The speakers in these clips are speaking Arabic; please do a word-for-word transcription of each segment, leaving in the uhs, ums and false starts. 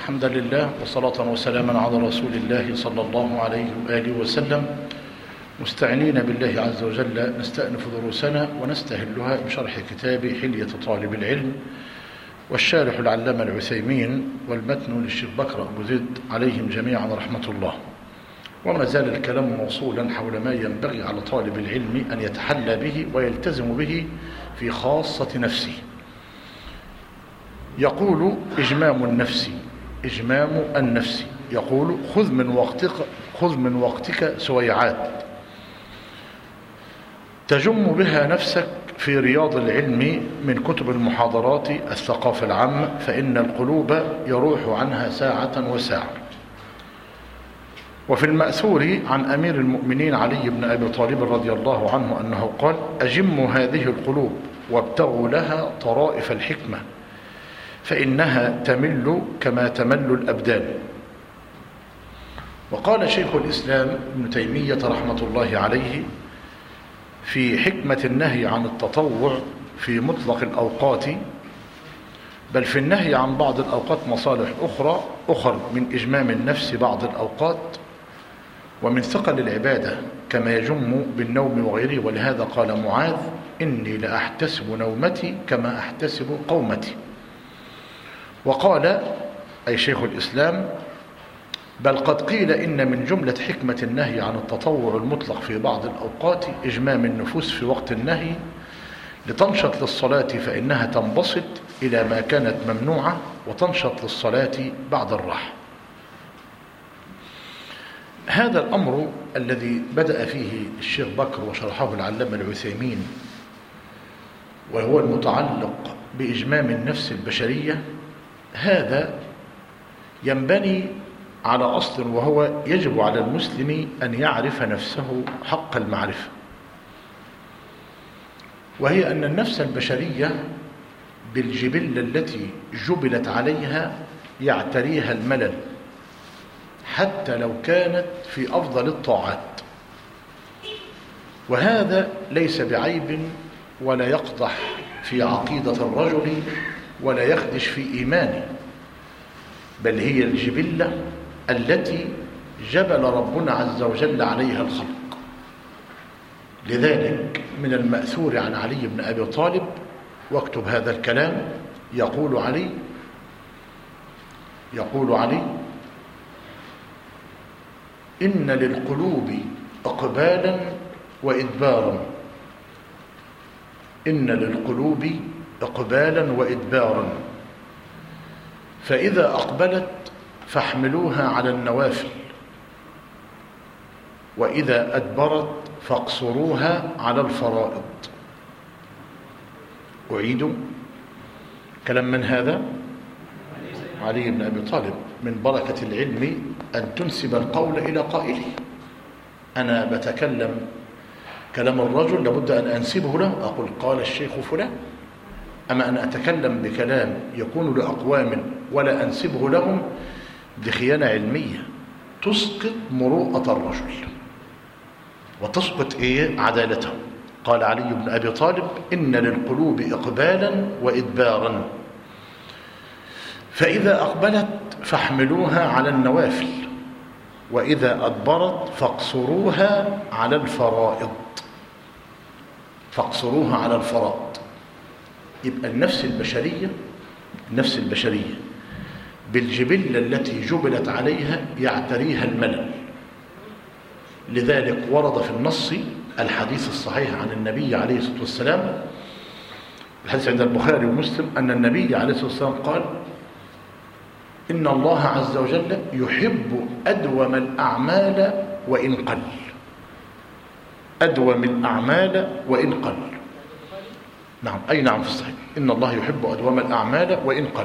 الحمد لله وصلاة وسلاما على رسول الله صلى الله عليه وآله وسلم، مستعينين بالله عز وجل نستأنف دروسنا ونستهلها بشرح كتاب حلية طالب العلم، والشارح العلامة العثيمين، والمتن للشيخ بكر أبو زيد عليهم جميعا رحمة الله. وما زال الكلام موصولا حول ما ينبغي على طالب العلم أن يتحلى به ويلتزم به في خاصة نفسه. يقول إجمام النفس إجمام النفس يقول خذ من وقتك خذ من وقتك سويعات تجم بها نفسك في رياض العلم من كتب المحاضرات الثقافة العامة، فإن القلوب يروح عنها ساعة وساعة. وفي المأثور عن أمير المؤمنين علي بن أبي طالب رضي الله عنه أنه قال: أجموا هذه القلوب وابتغوا لها طرائف الحكمة، فإنها تمل كما تمل الأبدان. وقال شيخ الإسلام ابن تيمية رحمة الله عليه في حكمة النهي عن التطوع في مطلق الأوقات، بل في النهي عن بعض الأوقات مصالح أخرى أخر من إجمام النفس بعض الأوقات ومن ثقل العبادة كما يجم بالنوم وغيره. ولهذا قال معاذ: إني لأحتسب نومتي كما أحتسب قومتي. وقال أي شيخ الإسلام: بل قد قيل إن من جملة حكمة النهي عن التطوع المطلق في بعض الأوقات إجمام النفوس في وقت النهي لتنشط للصلاة، فإنها تنبسط إلى ما كانت ممنوعة وتنشط للصلاة بعد الراحة. هذا الأمر الذي بدأ فيه الشيخ بكر وشرحه العلامة العثيمين، وهو المتعلق بإجمام النفس البشرية، هذا ينبني على أصل، وهو يجب على المسلم أن يعرف نفسه حق المعرفة، وهي أن النفس البشرية بالجبلة التي جبلت عليها يعتريها الملل حتى لو كانت في أفضل الطاعات، وهذا ليس بعيب ولا يقدح في عقيدة الرجل ولا يخدش في إيمانه، بل هي الجبلة التي جبل ربنا عز وجل عليها الخلق. لذلك من المأثور عن علي بن أبي طالب، واكتب هذا الكلام، يقول علي يقول علي إن للقلوب إقبالا وإدبارا إن للقلوب إقبالا وإدبارا فإذا أقبلت فاحملوها على النوافل، وإذا أدبرت فاقصروها على الفرائض. أعيد كلام من هذا؟ علي بن أبي طالب. من بركة العلم أن تنسب القول إلى قائله. أنا بتكلم كلام الرجل لابد أن أنسبه له، أقول قال الشيخ فلان. أما أن أتكلم بكلام يكون لأقوام ولا أنسبه لهم، دي خيانة علمية تسقط مروءة الرجل وتسقط إيه؟ عدالته. قال علي بن أبي طالب: إن للقلوب إقبالا وإدبارا فإذا أقبلت فاحملوها على النوافل، وإذا أدبرت فاقصروها على الفرائض فاقصروها على الفرائض. يبقى النفس البشرية النفس البشرية بالجبلة التي جبلت عليها يعتريها الملل. لذلك ورد في النص الحديث الصحيح عن النبي عليه الصلاة والسلام، الحديث عند البخاري ومسلم، أن النبي عليه الصلاة والسلام قال: إن الله عز وجل يحب أدوم الأعمال وإن قل أدوم الأعمال وإن قل نعم أي نعم في الصحيح، إن الله يحب أدوم الأعمال وإن قل.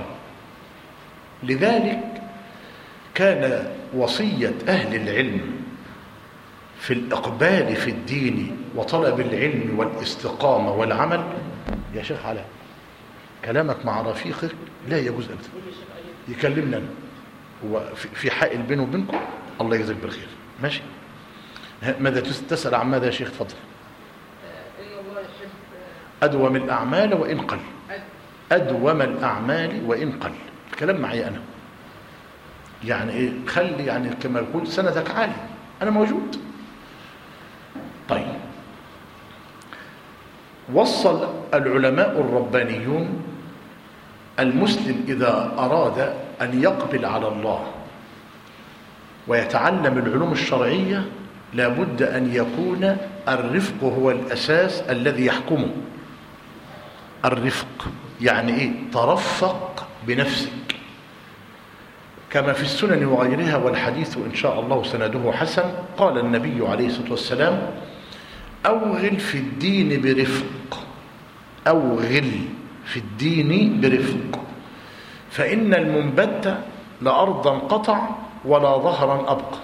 لذلك كان وصية أهل العلم في الإقبال في الدين وطلب العلم والاستقامة والعمل. يا شيخ علاء، كلامك مع رفيقك لا يجوز أبدا، يكلمنا هو في حائل بينه وبينكم، الله يجزاك بالخير. ماشي، ماذا تسأل عن ماذا يا شيخ؟ تفضل. أدوم الأعمال وإن قل أدوم الأعمال وإن قل. الكلام معي أنا. يعني إيه؟ خلي يعني كما يقول سندك عالي، أنا موجود. طيب، وصل العلماء الربانيون المسلم إذا أراد أن يقبل على الله ويتعلم العلوم الشرعية لابد أن يكون الرفق هو الأساس الذي يحكمه. الرفق يعني إيه؟ ترفق بنفسك، كما في السنن وغيرها، والحديث إن شاء الله سنده حسن. قال النبي عليه الصلاة والسلام: أوغل في الدين برفق، أوغل في الدين برفق، فإن المنبت لأرضا قطع ولا ظهرا أبقى.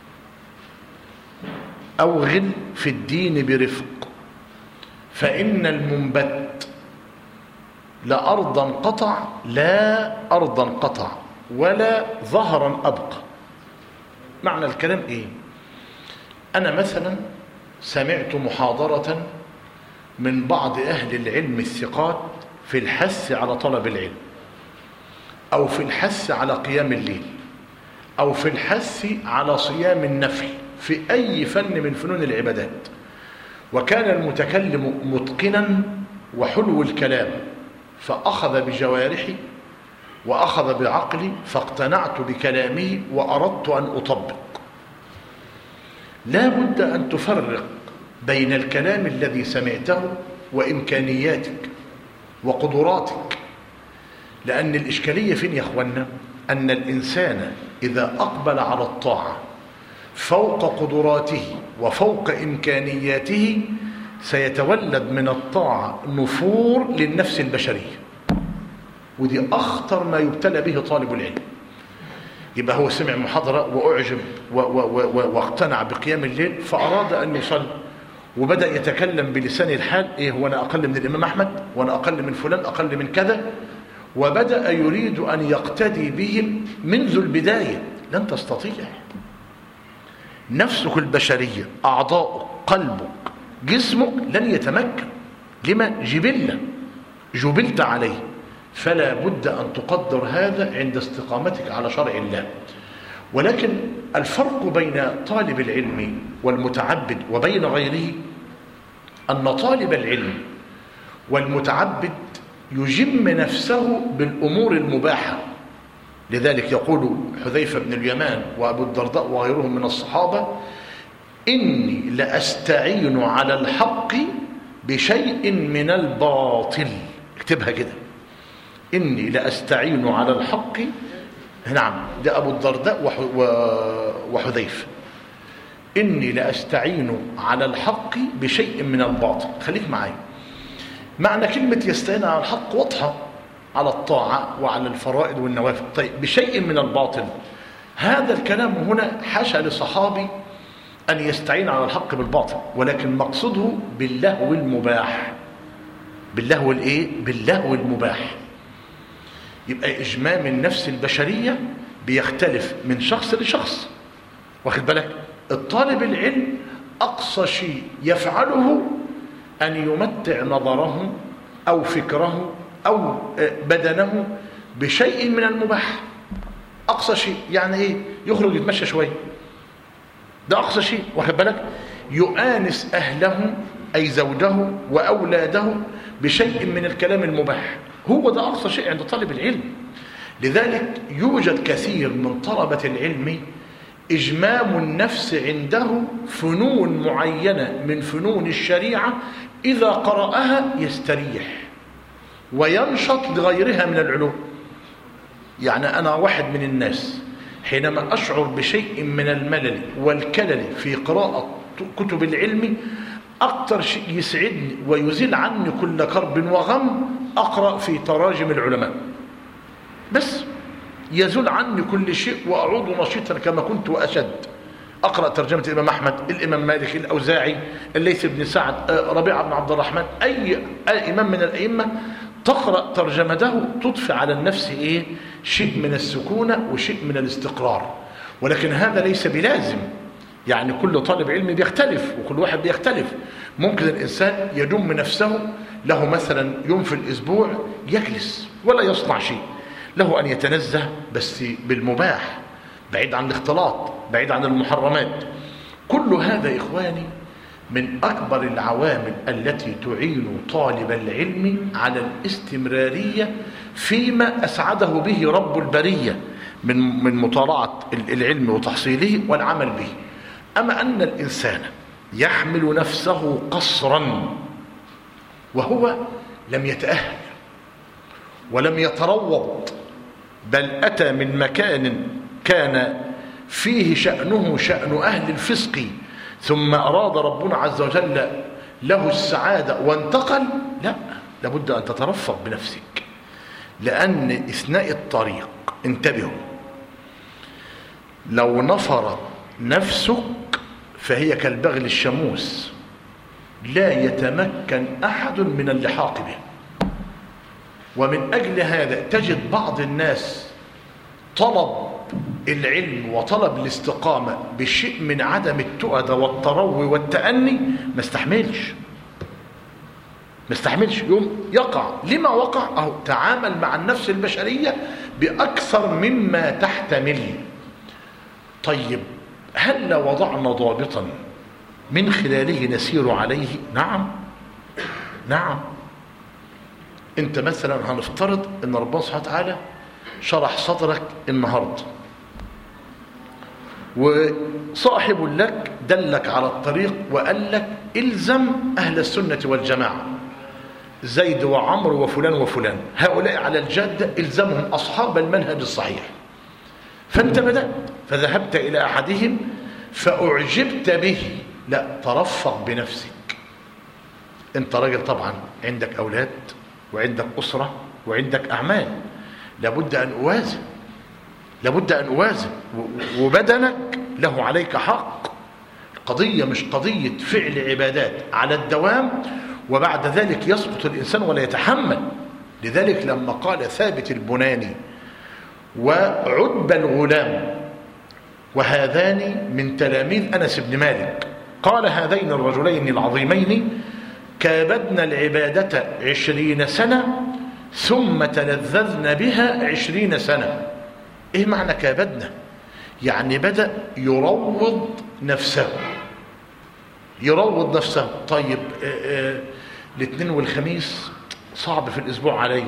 أوغل في الدين برفق، فإن المنبت لأرضا قطع لا أرضا قطع ولا ظهرا أبقى. معنى الكلام إيه؟ أنا مثلا سمعت محاضرة من بعض أهل العلم الثقات في الحث على طلب العلم، أو في الحث على قيام الليل، أو في الحث على صيام النفل في أي فن من فنون العبادات، وكان المتكلم متقنا وحلو الكلام، فأخذ بجوارحي وأخذ بعقلي فاقتنعت بكلامه وأردت أن أطبق. لا بد أن تفرق بين الكلام الذي سمعته وإمكانياتك وقدراتك، لأن الإشكالية فين يا أخوانا؟ أن الإنسان إذا أقبل على الطاعة فوق قدراته وفوق إمكانياته سيتولد من الطاعة نفور للنفس البشرية، ودي أخطر ما يبتلى به طالب العلم. يبقى هو سمع محاضرة وأعجب واقتنع بقيام الليل فأراد أن يصلي، وبدأ يتكلم بلسان الحال: إيه هو أنا أقل من الإمام أحمد، وأنا أقل من فلان، أقل من كذا، وبدأ يريد أن يقتدي بهم منذ البداية. لن تستطيع. نفسك البشرية، أعضاؤك، قلبك، جسمك لن يتمكن. لما؟ جبلة جبلت عليه. فلا بد أن تقدر هذا عند استقامتك على شرع الله. ولكن الفرق بين طالب العلم والمتعبد وبين غيره أن طالب العلم والمتعبد يجم نفسه بالأمور المباحة. لذلك يقول حذيفة بن اليمان وأبو الدرداء وغيرهم من الصحابة: إني لأستعين على الحق بشيء من الباطل. اكتبها كده: إني لأستعين على الحق. نعم، ده أبو الدرداء وحذيفة. إني لأستعين على الحق بشيء من الباطل. خليك معي. معنى كلمة يستعين على الحق واضحة، على الطاعة وعلى الفرائض والنوافل. طيب، بشيء من الباطل، هذا الكلام هنا حاشا لصحابي أن يستعين على الحق بالباطل، ولكن مقصده باللهو المباح. باللهو الإيه؟ باللهو المباح. يبقى إجمام النفس البشرية بيختلف من شخص لشخص. واخد بالك؟ الطالب العلم أقصى شيء يفعله أن يمتع نظره أو فكره أو بدنه بشيء من المباح. أقصى شيء يعني إيه؟ يخرج يتمشى شوية، ده أقصى شيء. واخد بالك؟ يؤانس أهله أي زوجه وأولاده بشيء من الكلام المباح. هو ده أقصى شيء عند طالب العلم. لذلك يوجد كثير من طلبة العلم إجمام النفس عنده فنون معينة من فنون الشريعة إذا قرأها يستريح وينشط لغيرها من العلوم. يعني أنا واحد من الناس حينما أشعر بشيء من الملل والكلل في قراءة كتب العلم، أكثر شيء يسعدني ويزيل عني كل كرب وغم أقرأ في تراجم العلماء، بس يزول عني كل شيء وأعود نشيطا كما كنت وأشد. أقرأ ترجمة الإمام أحمد، الإمام مالك، الأوزاعي، الليث بن سعد، ربيعة بن عبد الرحمن، أي, أي إمام من الأئمة تقرأ ترجمته تضفي على النفس إيه؟ شيء من السكونة وشيء من الاستقرار. ولكن هذا ليس بلازم، يعني كل طالب علم بيختلف وكل واحد بيختلف. ممكن الإنسان يدم نفسه له مثلا يوم في الأسبوع يجلس ولا يصنع شيء، له أن يتنزه بس بالمباح، بعيد عن الاختلاط، بعيد عن المحرمات. كل هذا إخواني من أكبر العوامل التي تعين طالب العلم على الاستمرارية فيما أسعده به رب البرية من من مطالعة العلم وتحصيله والعمل به. أما أن الإنسان يحمل نفسه قصرا وهو لم يتأهل ولم يتروض، بل أتى من مكان كان فيه شأنه شأن أهل الفسق، ثم أراد ربنا عز وجل له السعادة وانتقل، لا، لابد أن تترفق بنفسك، لأن إثناء الطريق، انتبهوا، لو نفرت نفسك فهي كالبغل الشموس، لا يتمكن أحد من اللحاق به. ومن أجل هذا تجد بعض الناس طلب العلم وطلب الاستقامة بشيء من عدم التؤدة والتروي والتأني، ما استحملش ما استحملش يوم يقع. لما وقع؟ أهو تعامل مع النفس البشرية بأكثر مما تحتمل. طيب، هل وضعنا ضابطا من خلاله نسير عليه؟ نعم نعم. انت مثلا هنفترض ان ربنا سبحانه وتعالى شرح صدرك النهارده، وصاحب لك دلك على الطريق وقال لك الزم اهل السنه والجماعه، زيد وعمرو وفلان وفلان، هؤلاء على الجاده، الزمهم اصحاب المنهج الصحيح. فانت بدات فذهبت الى احدهم فاعجبت به، لا، ترفق بنفسك. انت راجل طبعا، عندك اولاد وعندك اسره وعندك اعمال، لابد ان اوازن لابد ان اوازن وبدنك له عليك حق. القضيه مش قضيه فعل عبادات على الدوام وبعد ذلك يسقط الانسان ولا يتحمل. لذلك لما قال ثابت البناني وعتبة الغلام، وهذان من تلاميذ انس بن مالك، قال هذين الرجلين العظيمين كابدنا العبادة عشرين سنة ثم تلذذنا بها عشرين سنة. ايه معنى كابدنا؟ يعني بدأ يروض نفسه يروض نفسه. طيب، الاثنين والخميس صعب في الاسبوع علي،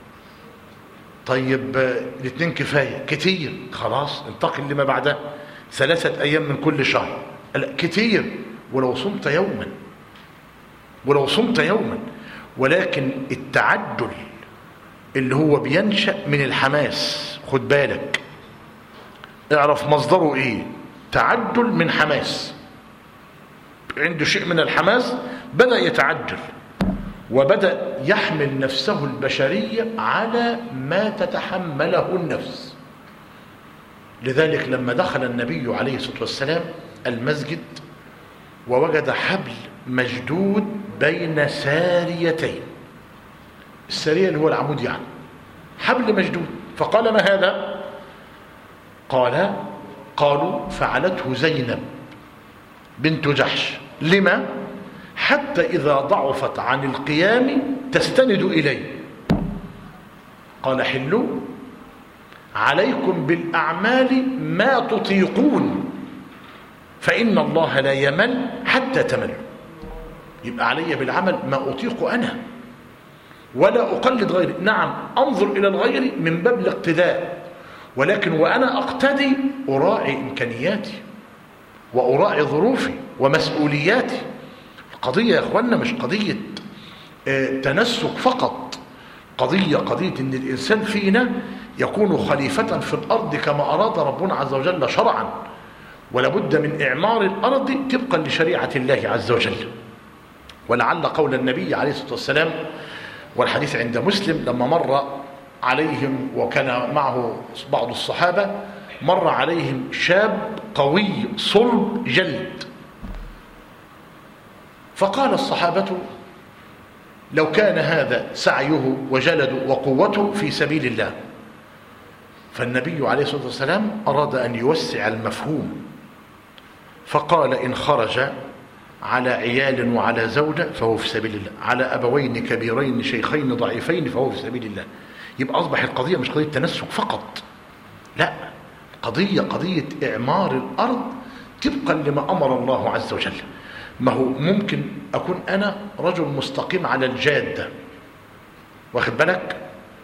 طيب الاثنين كفاية كتير، خلاص انتقل لما بعده، ثلاثة ايام من كل شهر، كتير، ولو صمت يوما ولو صمت يوما. ولكن التعجل اللي هو بينشأ من الحماس، خد بالك، اعرف مصدره ايه. تعجل من حماس، عنده شيء من الحماس، بدأ يتعجل وبدأ يحمل نفسه البشرية على ما تتحمله النفس. لذلك لما دخل النبي عليه الصلاة والسلام المسجد ووجد حبل مشدود بين ساريتين، السارية اللي هو العمود يعني، حبل مشدود، فقال ما هذا؟ قال قالوا فعلته زينب بنت جحش. لما؟ حتى إذا ضعفت عن القيام تستند إليه. قال حلوا عليكم بالأعمال ما تطيقون فإن الله لا يمل حتى تملوا. يبقى علي بالعمل ما أطيق أنا ولا أقلد غيري. نعم، أنظر إلى الغير من باب الاقتداء، ولكن وأنا أقتدي أراعي إمكانياتي وأراعي ظروفي ومسؤولياتي. القضية يا أخوانا مش قضية تنسك فقط، قضية قضية إن الإنسان فينا يكون خليفة في الأرض كما أراد ربنا عز وجل شرعا، ولابد من إعمار الأرض طبقا لشريعة الله عز وجل. ولعل قول النبي عليه الصلاة والسلام، والحديث عند مسلم، لما مر عليهم وكان معه بعض الصحابة، مر عليهم شاب قوي صلب جلد، فقال الصحابة لو كان هذا سعيه وجلده وقوته في سبيل الله. فالنبي عليه الصلاة والسلام أراد أن يوسع المفهوم، فقال إن خرج على عيال وعلى زوجة فهو في سبيل الله، على أبوين كبيرين شيخين ضعيفين فهو في سبيل الله. يبقى أصبح القضية مش قضية تنسك فقط، لا، قضية قضية إعمار الأرض طبقا لما أمر الله عز وجل. ما هو ممكن أكون أنا رجل مستقيم على الجادة، واخد بالك،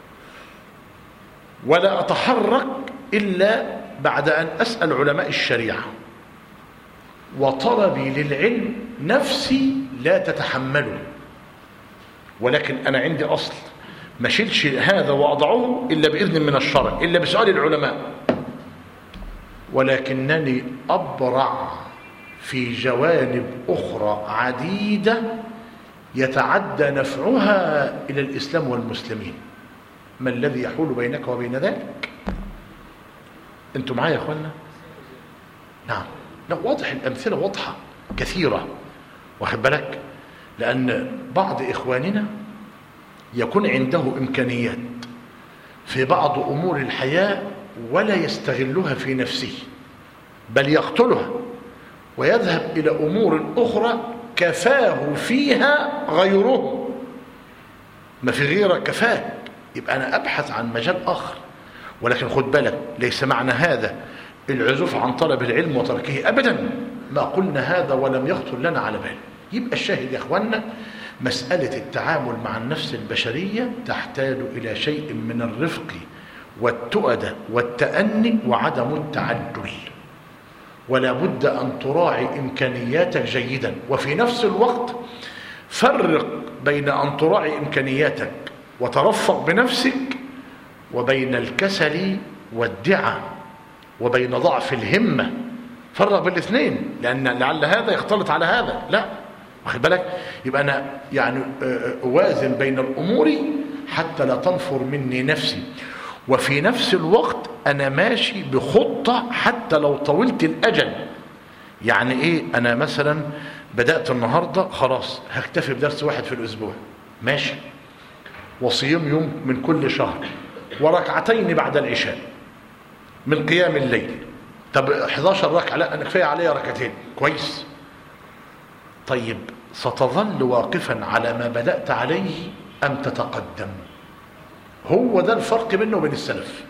ولا أتحرك إلا بعد أن أسأل علماء الشريعة، وطلبي للعلم نفسي لا تتحمله، ولكن أنا عندي أصل ما شيلش هذا وأضعه إلا بإذن من الشرع، إلا بسؤال العلماء، ولكنني أبرع في جوانب أخرى عديدة يتعدى نفعها إلى الإسلام والمسلمين. ما الذي يحول بينك وبين ذلك؟ أنتم معايا يا أخوانا؟ نعم. لا، واضح، الأمثلة واضحة كثيرة، واخد بالك، لأن بعض إخواننا يكون عنده إمكانيات في بعض أمور الحياة ولا يستغلها في نفسه، بل يقتلها ويذهب إلى أمور أخرى كفاه فيها غيره. ما في غيرك كفاك، يبقى أنا أبحث عن مجال آخر. ولكن خد بالك، ليس معنى هذا العزوف عن طلب العلم وتركه أبدا، ما قلنا هذا ولم يخطر لنا على بال. يبقى الشاهد يا أخوانا، مسألة التعامل مع النفس البشرية تحتاج إلى شيء من الرفق والتؤدة والتأني وعدم التعدل، ولا بد أن تراعي إمكانياتك جيدا، وفي نفس الوقت فرق بين أن تراعي إمكانياتك وترفق بنفسك وبين الكسل والدعة وبين ضعف الهمة. فرق بين الاثنين، لأن لعل هذا يختلط على هذا. لا، واخد بالك، يبقى أنا يعني أوازن بين الأمور حتى لا تنفر مني نفسي، وفي نفس الوقت أنا ماشي بخطة حتى لو طولت الأجل. يعني إيه؟ أنا مثلا بدأت النهاردة خلاص هكتفي بدرس واحد في الأسبوع، ماشي، وصيام يوم من كل شهر، وركعتين بعد العشاء من قيام الليل. طب حداشر ركعة، لا أنا كفاية عليا ركعتين، كويس. طيب ستظل واقفا على ما بدأت عليه أم تتقدم؟ هو ده الفرق بينه وبين السلف.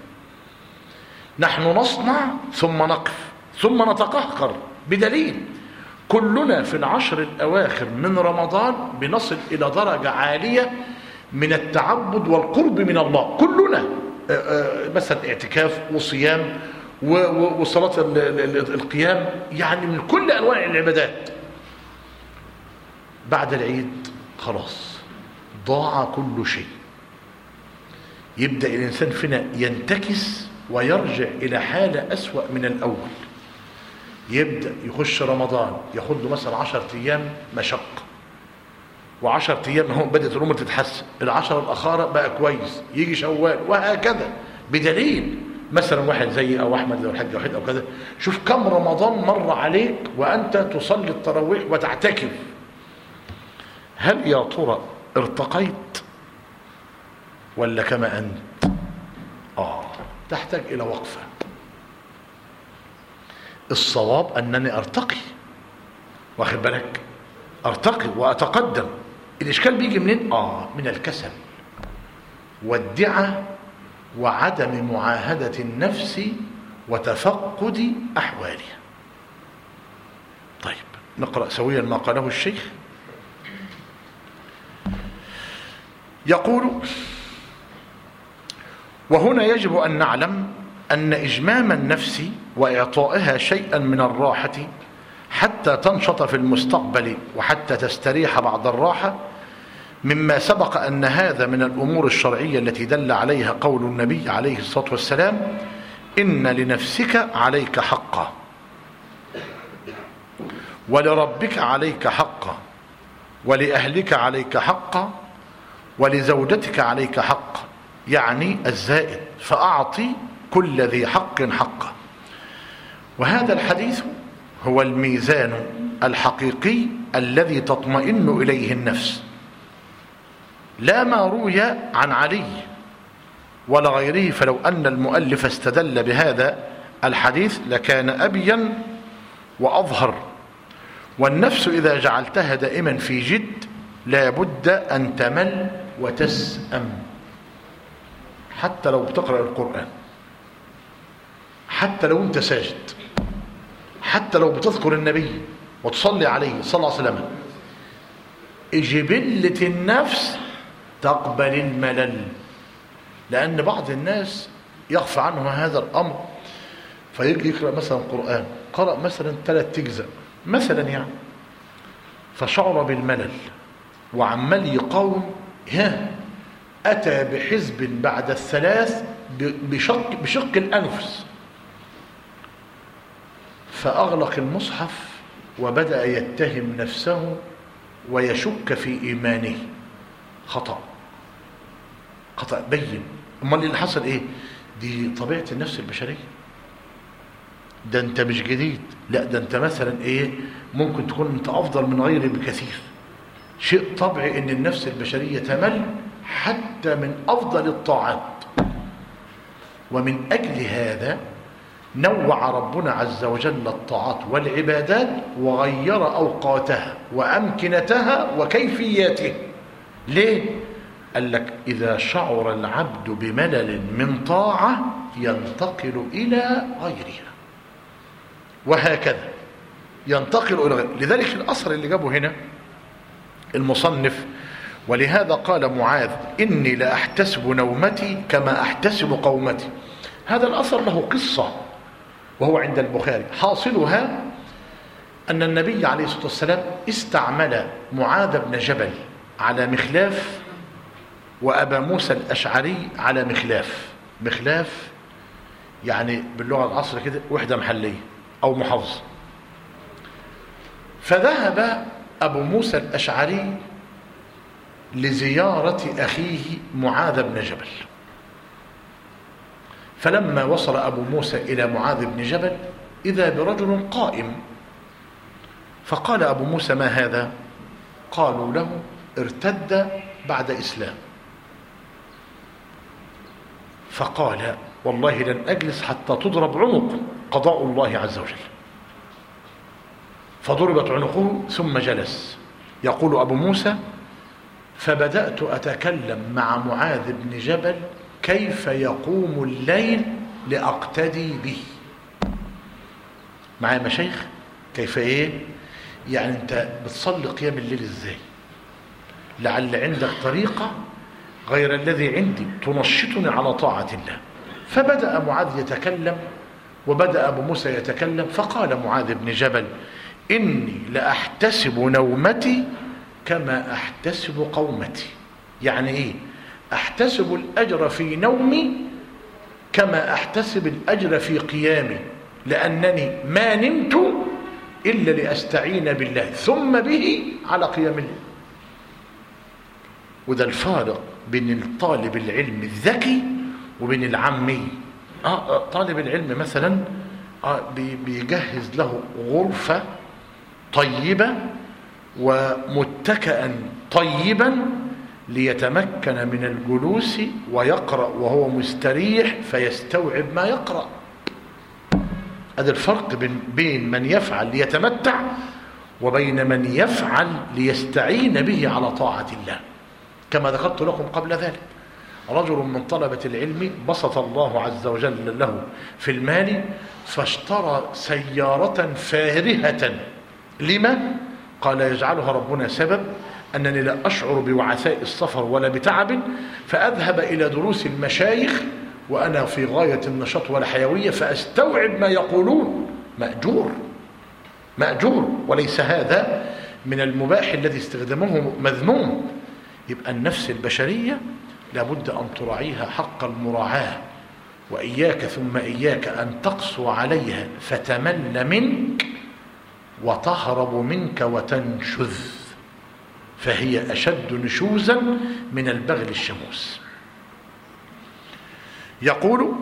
نحن نصنع ثم نقف ثم نتقهقر، بدليل كلنا في العشر الأواخر من رمضان بنصل إلى درجة عالية من التعبد والقرب من الله. كلنا مثلا اعتكاف وصيام وصلاة القيام، يعني من كل أنواع العبادات. بعد العيد خلاص ضاع كل شيء، يبدأ الإنسان فينا ينتكس ويرجع إلى حالة أسوأ من الأول. يبدأ يخش رمضان ياخد له مثلا عشرة أيام مشق، وعشرة أيام هم بدأت الأمور تتحسن، العشرة الأخرى بقى كويس، يجي شوال، وهكذا. بدليل مثلا واحد زي أو أحمد أو الحاج وحيد أو كذا، شوف كم رمضان مر عليك وأنت تصلي التراويح وتعتكف. هل يا ترى ارتقيت ولا كما أنت؟ آه تحتاج إلى وقفة. الصواب أنني أرتقي، واخد بالك، أرتقي وأتقدم. الإشكال بيجي منين؟ آه من الكسل والدعة وعدم معاهدة النفس وتفقد أحوالها. طيب نقرأ سويا ما قاله الشيخ. يقول: وهنا يجب أن نعلم أن إجمام النفس وإعطائها شيئا من الراحة حتى تنشط في المستقبل وحتى تستريح بعد الراحة مما سبق أن هذا من الأمور الشرعية التي دل عليها قول النبي عليه الصلاة والسلام: إن لنفسك عليك حقا، ولربك عليك حقا، ولأهلك عليك حقا، ولزوجتك عليك حقا، يعني الزائد، فأعطي كل ذي حق حقه. وهذا الحديث هو الميزان الحقيقي الذي تطمئن إليه النفس، لا ما روي عن علي ولا غيره. فلو أن المؤلف استدل بهذا الحديث لكان أبين وأظهر. والنفس إذا جعلتها دائما في جد لا بد أن تمل وتسأم، حتى لو بتقرأ القرآن، حتى لو انت ساجد، حتى لو بتذكر النبي وتصلي عليه صلى الله عليه وسلم، جبلة النفس تقبل الملل. لأن بعض الناس يخفى عنه هذا الأمر، فيجي يقرأ مثلا قرآن، قرأ مثلا ثلاث أجزاء مثلا يعني، فشعر بالملل وعمال يقاوم، ها أتى بحزب بعد الثلاث بشق, بشق الأنفس، فأغلق المصحف وبدأ يتهم نفسه ويشك في إيمانه. خطأ خطأ بين. امال اللي حصل ايه؟ دي طبيعة النفس البشرية. ده انت مش جديد، لا ده انت مثلا ايه، ممكن تكون انت افضل من غيرك بكثير. شيء طبيعي ان النفس البشرية تمل حتى من افضل الطاعات. ومن اجل هذا نوع ربنا عز وجل الطاعات والعبادات وغير اوقاتها وامكنتها وكيفياتها. ليه؟ قال لك إذا شعر العبد بملل من طاعة ينتقل إلى غيرها، وهكذا ينتقل إلى غيرها. لذلك الأثر اللي جابه هنا المصنف، ولهذا قال معاذ إني لأحتسب نومتي كما أحتسب قومتي. هذا الأثر له قصة وهو عند البخاري. حاصلها أن النبي عليه الصلاة والسلام استعمل معاذ بن جبل على مخلاف وأبا موسى الأشعري على مخلاف. مخلاف يعني باللغة العصر كده وحدة محلية أو محافظة. فذهب أبو موسى الأشعري لزيارة أخيه معاذ بن جبل. فلما وصل أبو موسى إلى معاذ بن جبل إذا برجل قائم، فقال أبو موسى ما هذا؟ قالوا له ارتد بعد إسلام. فقال والله لن أجلس حتى تضرب عنق، قضاء الله عز وجل. فضربت عنقه ثم جلس. يقول أبو موسى فبدأت أتكلم مع معاذ بن جبل كيف يقوم الليل لأقتدي به. معايا مشايخ؟ كيف ايه؟ يعني انت بتصلي قيام الليل ازاي؟ لعل عندك طريقة غير الذي عندي تنشطني على طاعة الله. فبدأ معاذ يتكلم وبدأ أبو موسى يتكلم. فقال معاذ بن جبل إني لأحتسب نومتي كما أحتسب قومتي. يعني إيه؟ أحتسب الأجر في نومي كما أحتسب الأجر في قيامي، لأنني ما نمت إلا لأستعين بالله ثم به على قيام الليل. وده الفارق بين الطالب العلم الذكي وبين العامي. آه طالب العلم مثلا آه بيجهز له غرفة طيبة ومتكئا طيبا ليتمكن من الجلوس ويقرأ وهو مستريح فيستوعب ما يقرأ. هذا الفرق بين بين من يفعل ليتمتع وبين من يفعل ليستعين به على طاعة الله. كما ذكرت لكم قبل ذلك، رجل من طلبة العلم بسط الله عز وجل له في المال فاشترى سيارة فارهة. لما؟ قال يجعلها ربنا سبب أنني لا أشعر بوعثاء السفر ولا بتعب، فأذهب إلى دروس المشايخ وأنا في غاية النشاط والحيوية فأستوعب ما يقولون. مأجور مأجور، وليس هذا من المباح الذي استخدامه مذموم. يبقى النفس البشرية لابد أن تراعيها حق المراعاة، وإياك ثم إياك أن تقسو عليها فتمل منك وتهرب منك وتنشذ، فهي أشد نشوزا من البغل الشموس. يقول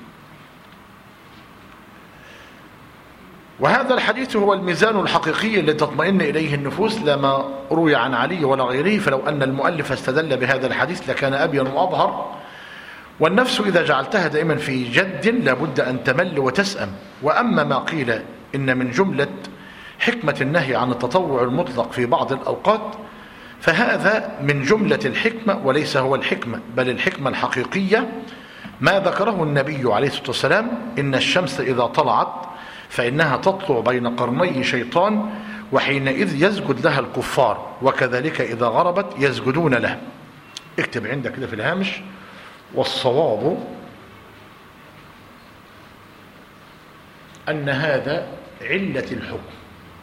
وهذا الحديث هو الميزان الحقيقي الذي تطمئن إليه النفوس، لا ما روي عن علي ولا غيره. فلو أن المؤلف استدل بهذا الحديث لكان أبين وأظهر. والنفس إذا جعلتها دائما في جد لابد أن تمل وتسأم. وأما ما قيل إن من جملة حكمة النهي عن التطوع المطلق في بعض الأوقات فهذا من جملة الحكمة وليس هو الحكمة، بل الحكمة الحقيقية ما ذكره النبي عليه الصلاة والسلام إن الشمس إذا طلعت فإنها تطلع بين قرني شيطان وحينئذ يسجد لها الكفار، وكذلك إذا غربت يسجدون لها. اكتب عندك كده في الهامش: والصواب أن هذا علة الحكم.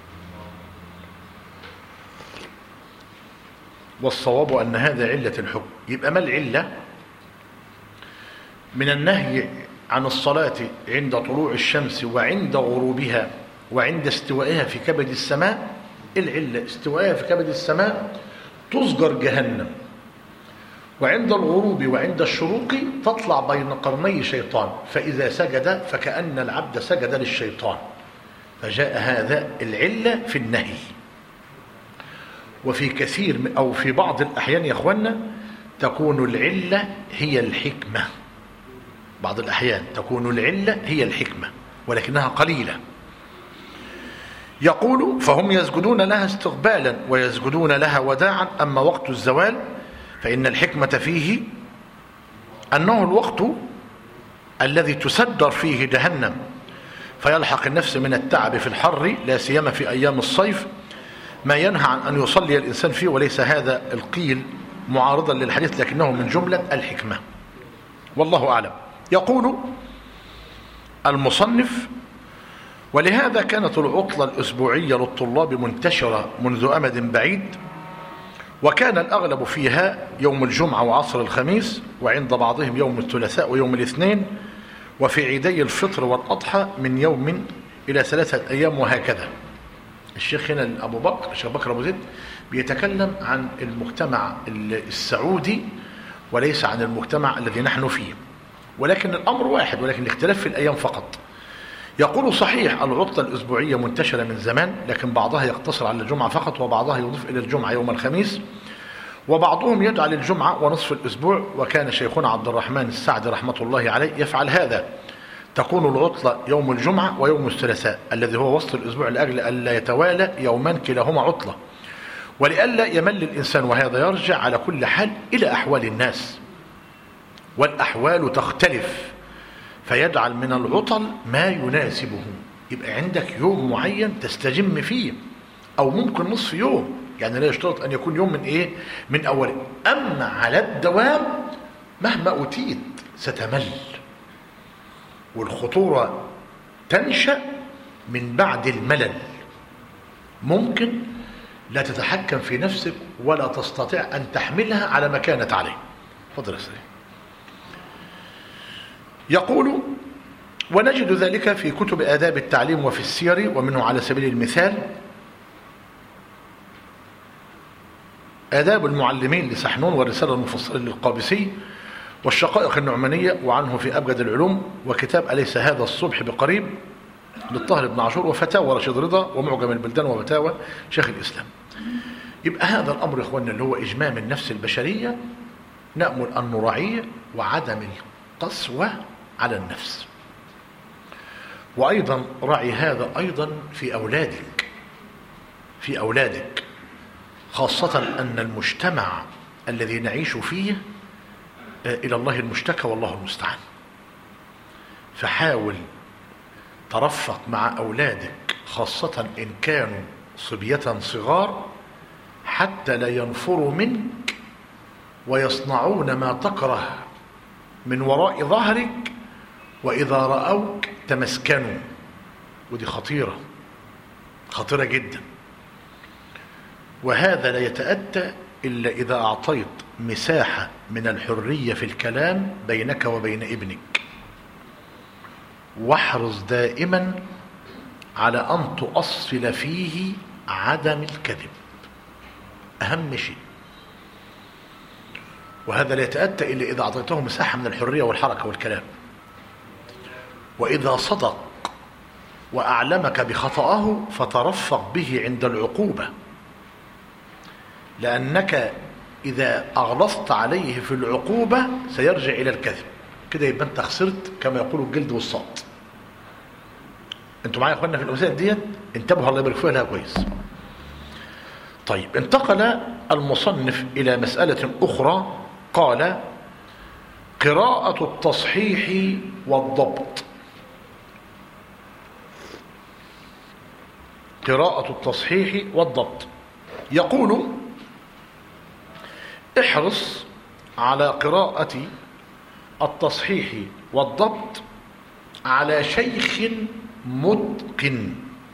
والصواب أن هذا علة الحكم. يبقى ما العلة من النهي عن الصلاة عند طلوع الشمس وعند غروبها وعند استوائها في كبد السماء؟ العلة استوائها في كبد السماء تصغر جهنم، وعند الغروب وعند الشروق تطلع بين قرني شيطان، فإذا سجد فكأن العبد سجد للشيطان، فجاء هذا العلة في النهي. وفي كثير أو في بعض الأحيان يا أخوانا تكون العلة هي الحكمة، بعض الأحيان تكون العلة هي الحكمة ولكنها قليلة. يقول: فهم يسجدون لها استقبالا ويسجدون لها وداعا، أما وقت الزوال فإن الحكمة فيه أنه الوقت الذي تسدر فيه جهنم فيلحق النفس من التعب في الحر، لا سيما في أيام الصيف، ما ينهى عن أن يصلي الإنسان فيه. وليس هذا القيل معارضا للحديث لكنه من جملة الحكمة، والله أعلم. يقول المصنف: ولهذا كانت العطلة الأسبوعية للطلاب منتشرة منذ أمد بعيد، وكان الأغلب فيها يوم الجمعة وعصر الخميس، وعند بعضهم يوم الثلاثاء ويوم الاثنين، وفي عيدي الفطر والأضحى من يوم إلى ثلاثة أيام، وهكذا. الشيخ هنا أبو بكر الشيخ بكر أبو زيد بيتكلم عن المجتمع السعودي وليس عن المجتمع الذي نحن فيه، ولكن الأمر واحد ولكن الاختلاف في الأيام فقط. يقول: صحيح العطلة الأسبوعية منتشرة من زمان، لكن بعضها يقتصر على الجمعة فقط، وبعضها يضيف إلى الجمعة يوم الخميس، وبعضهم يجعل الجمعة ونصف الأسبوع، وكان شيخنا عبد الرحمن السعدي رحمة الله عليه يفعل هذا. تكون العطلة يوم الجمعة ويوم الثلاثاء الذي هو وسط الأسبوع، لأجل ألا يتوالى يومان كلاهما عطلة، ولئلا يمل الإنسان. وهذا يرجع على كل حال إلى أحوال الناس، والأحوال تختلف، فيجعل من العطل ما يناسبه. يبقى عندك يوم معين تستجم فيه، أو ممكن نصف يوم، يعني لا يشترط أن يكون يوم من إيه؟ من أوله. أما على الدوام مهما أتيت ستمل، والخطورة تنشأ من بعد الملل. ممكن لا تتحكم في نفسك ولا تستطيع أن تحملها على ما كانت عليه. فضل يا سيدي. يقول: ونجد ذلك في كتب آداب التعليم وفي السير، ومنه على سبيل المثال آداب المعلمين لسحنون، والرسالة المفصلة للقابسي، والشقائق النعمانية، وعنه في أبجد العلوم، وكتاب أليس هذا الصبح بقريب للطاهر بن عاشور، وفتاوى رشيد رضا، ومعجم البلدان، وفتاوى شيخ الإسلام. يبقى هذا الأمر يا إخواننا اللي هو إجمام النفس البشرية نأمل أن نراعيه، وعدم القسوة على النفس. وأيضا راعي هذا أيضا في أولادك في أولادك خاصة أن المجتمع الذي نعيش فيه إلى الله المشتكى والله المستعان. فحاول ترفق مع أولادك خاصة إن كانوا صبية صغار، حتى لا ينفروا منك ويصنعون ما تكره من وراء ظهرك، وإذا رأوك تمسكنوا. ودي خطيرة خطيرة جدا. وهذا لا يتأتى إلا إذا أعطيت مساحة من الحرية في الكلام بينك وبين ابنك. واحرص دائما على أن تؤصل فيه عدم الكذب، أهم شيء. وهذا لا يتأتى إلا إذا أعطيته مساحة من الحرية والحركة والكلام. وإذا صدق وأعلمك بخطأه فترفق به عند العقوبة، لأنك إذا أغلظت عليه في العقوبة سيرجع إلى الكذب. كده يبقى أنت خسرت كما يقول الجلد والصوت. أنتوا معايا يا أخوانا في الأمثلة ديت؟ انتبهوا الله يبارك فيها لها كويس. طيب، انتقل المصنف إلى مسألة أخرى. قال: قراءة التصحيح والضبط. قراءة التصحيح والضبط. يقول: احرص على قراءة التصحيح والضبط على شيخ متقن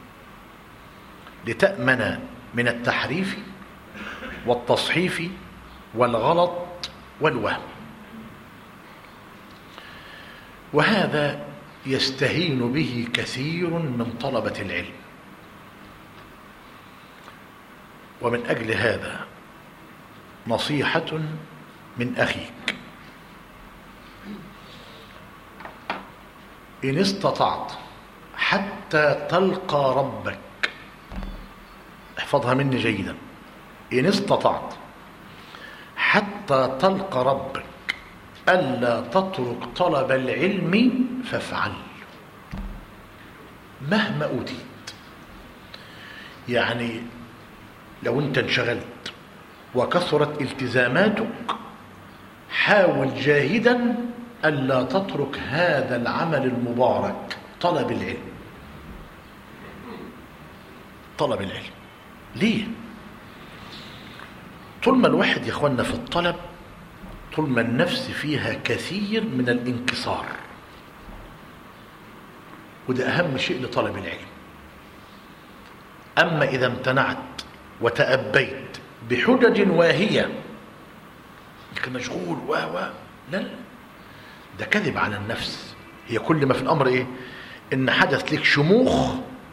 لتأمن من التحريف والتصحيف والغلط والوهم. وهذا يستهين به كثير من طلبة العلم، ومن أجل هذا نصيحة من أخيك: إن استطعت حتى تلقى ربك، احفظها مني جيدا، إن استطعت حتى تلقى ربك ألا تترك طلب العلم فافعل مهما أوتيت. يعني لو أنت انشغلت وكثرت التزاماتك، حاول جاهدا ألا تترك هذا العمل المبارك، طلب العلم. طلب العلم ليه؟ طول ما الواحد يا اخوانا في الطلب، طول ما النفس فيها كثير من الانكسار، وده أهم شيء لطلب العلم. أما إذا امتنعت وتأبيت بحجج واهية، لكن مشغول و و لا لا، ده كذب على النفس. هي كل ما في الأمر إيه؟ إن حدث لك شموخ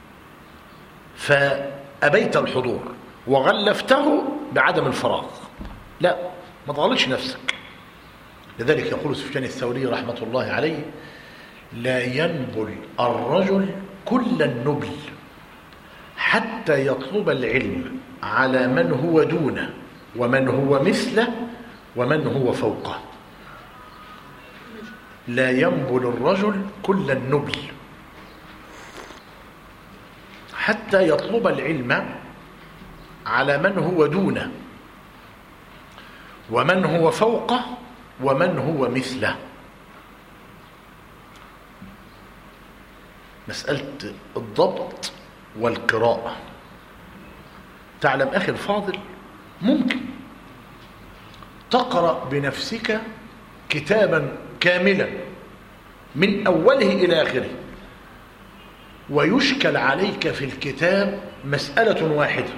فأبيت الحضور وغلفته بعدم الفراغ. لا، ما تغلطش نفسك. لذلك يقول سفيان الثوري رحمة الله عليه: لا ينبل الرجل كل النبل حتى يطلب العلم على من هو دونه ومن هو مثله ومن هو فوقه. لا ينبل الرجل كل النبل حتى يطلب العلم على من هو دونه ومن هو فوقه ومن هو مثله. مسألة الضبط والقراءة. تعلم أخي الفاضل، ممكن تقرأ بنفسك كتابا كاملا من أوله إلى آخره، ويشكل عليك في الكتاب مسألة واحدة،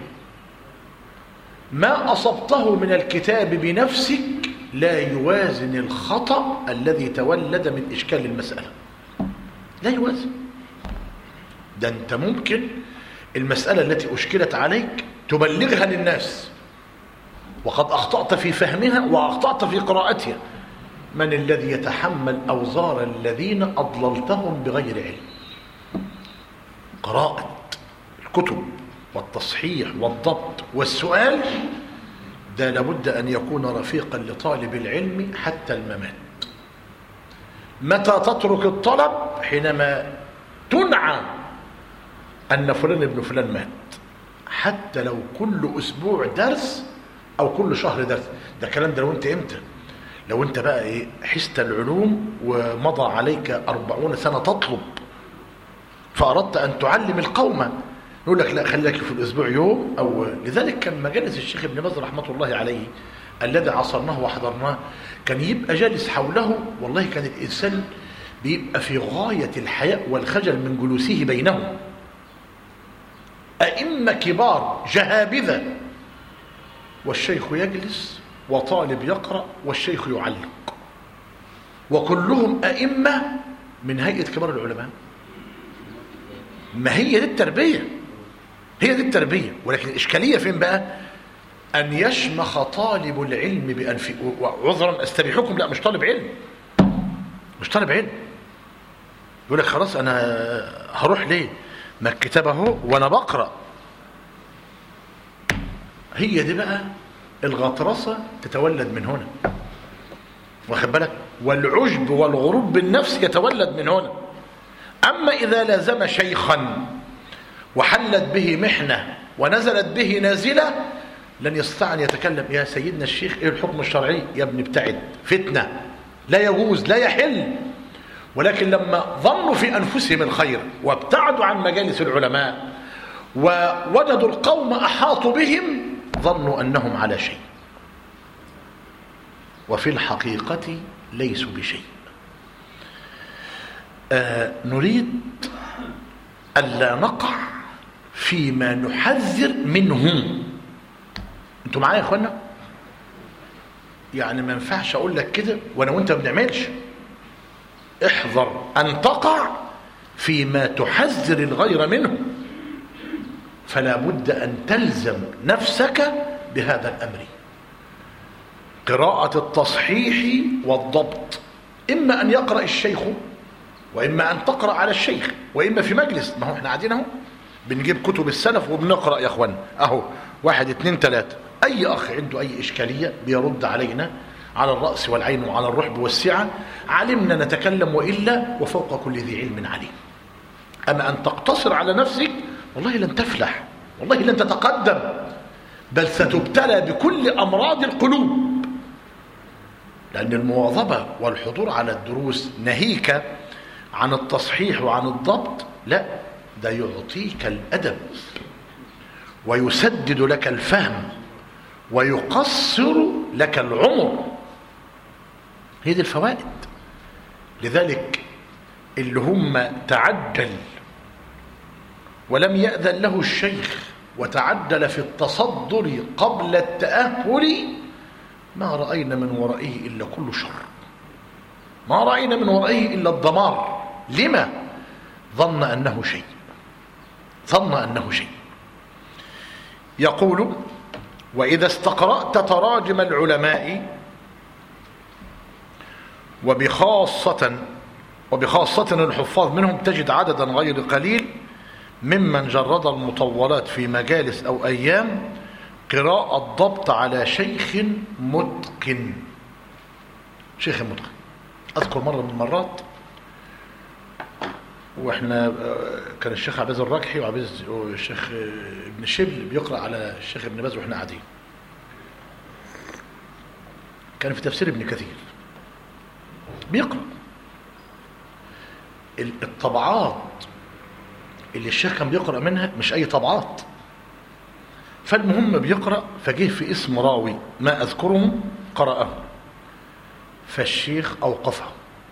ما أصبته من الكتاب بنفسك لا يوازن الخطأ الذي تولد من إشكال المسألة، لا يوازن. ده أنت ممكن المسألة التي أشكلت عليك تبلغها للناس وقد أخطأت في فهمها وأخطأت في قراءتها. من الذي يتحمل أوزار الذين أضللتهم بغير علم؟ قراءة الكتب والتصحيح والضبط والسؤال، ده لابد أن يكون رفيقا لطالب العلم حتى الممات. متى تترك الطلب؟ حينما تنعى أن فلان ابن فلان مات، حتى لو كل أسبوع درس أو كل شهر درس. ده كلام ده لو أنت إمتى؟ لو أنت بقى إيه حست العلوم ومضى عليك أربعون سنة تطلب، فأردت أن تعلم القوم، يقول لك لا خليك في الأسبوع يوم. أو لذلك كان مجالس الشيخ ابن باز رحمة الله عليه الذي عصرناه وحضرناه، كان يبقى جالس حوله، والله كان الإنسان بيبقى في غاية الحياء والخجل من جلوسه بينهم. أئمة كبار جهابذة، والشيخ يجلس وطالب يقرأ والشيخ يعلق، وكلهم أئمة من هيئة كبار العلماء. ما هي دي التربية، هي دي التربية. ولكن الإشكالية فين بقى؟ أن يشمخ طالب العلم بأنفه. وعذرا أستبيحكم، لا مش طالب علم، مش طالب علم. يقول لك خلاص أنا هروح ليه؟ ما الكتاب اهو وأنا بقرأ. هي دي بقى الغطرسة تتولد من هنا، واخد بالك؟ والعجب والغرور بالنفس يتولد من هنا. أما إذا لازم شيخا وحلت به محنة ونزلت به نازلة، لن يستطيع أن يتكلم. يا سيدنا الشيخ إيه الحكم الشرعي؟ يا ابن ابتعد، فتنة. لا يجوز، لا يحل. ولكن لما ظنوا في أنفسهم الخير وابتعدوا عن مجالس العلماء ووجدوا القوم أحاطوا بهم ظنوا أنهم على شيء، وفي الحقيقة ليسوا بشيء. آه نريد ألا نقع فيما نحذر منه. انتوا معايا يا اخوانا؟ يعني ما ينفعش اقول لك كده وانا وانت ما بنعملش. احذر ان تقع فيما تحذر الغير منه، فلا بد ان تلزم نفسك بهذا الامر. قراءة التصحيح والضبط، اما ان يقرأ الشيخ واما ان تقرأ على الشيخ، واما في مجلس. ما هو احنا قاعدين اهو بنجيب كتب السلف وبنقرأ يا اخوانا اهو، واحد اتنين تلاتة. اي اخ عنده اي اشكالية بيرد علينا على الرأس والعين وعلى الرحب والسعة، علمنا نتكلم، وإلا وفوق كل ذي علم عليم. أما أن تقتصر على نفسك والله لن تفلح، والله لن تتقدم، بل ستبتلى بكل أمراض القلوب. لأن المواظبة والحضور على الدروس ناهيك عن التصحيح وعن الضبط، لا، ده يعطيك الأدب ويسدد لك الفهم ويقصر لك العمر. هي دي الفوائد. لذلك اللي هم تعجل ولم يأذن له الشيخ وتعدل في التصدر قبل التأهل، ما رأينا من ورائه إلا كل شر، ما رأينا من ورائه إلا الدمار. لما؟ ظن أنه شيء، ظن أنه شيء. يقول: وإذا استقرأت تراجم العلماء وبخاصة وبخاصة الحفاظ منهم تجد عددا غير قليل ممن جرد المطولات في مجالس أو أيام قراءة الضبط على شيخ متقن. شيخ متقن. أذكر مرة من المرات واحنا كان الشيخ عباس الراكحي وعباس والشيخ ابن الشبل بيقرأ على الشيخ ابن باز واحنا قاعدين، كان في تفسير ابن كثير بيقرأ الطبعات اللي الشيخ كان بيقرأ منها مش أي طبعات. فالمهم بيقرأ، فجه في اسم راوي ما أذكره قرأه، فالشيخ أوقفه